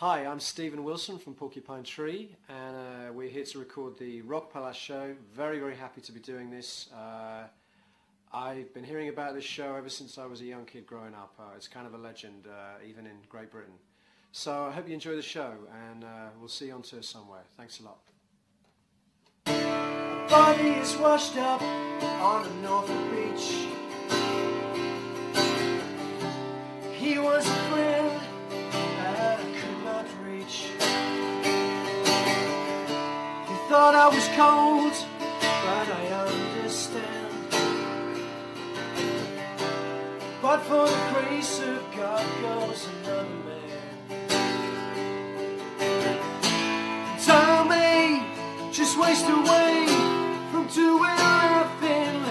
Hi, I'm Stephen Wilson from Porcupine Tree, and we're here to record the Rock Palace show. Very, very happy to be doing this. I've been hearing about this show ever since I was a young kid growing up. It's kind of a legend, even in Great Britain. So I hope you enjoy the show, and we'll see you on tour somewhere. Thanks a lot. My body is washed up on a Norfolk beach. He was a friend that I could not reach. He thought I was cold, but I understand. But for the grace of God goes another man. Tell me, just waste away from doing nothing.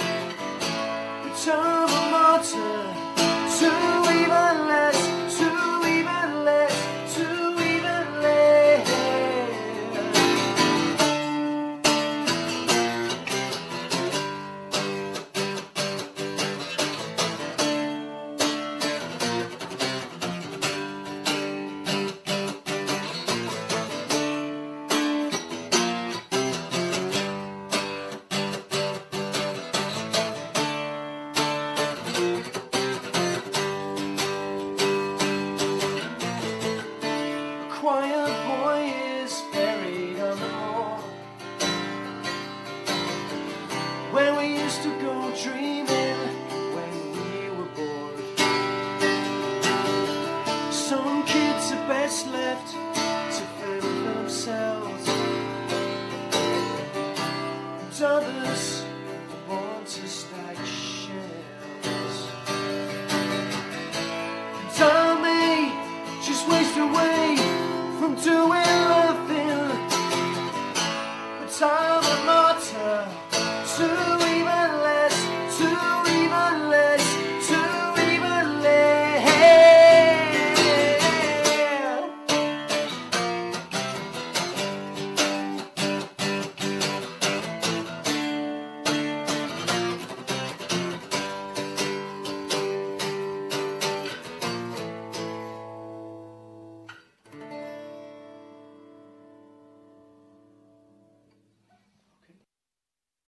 Return a martyr to even less, to even less, to even less. Quiet boy is buried on the moor, where we used to go dreaming when we were bored. Some kids are best left to fend themselves, and others are born to stack shells. Tell me, just waste away from doing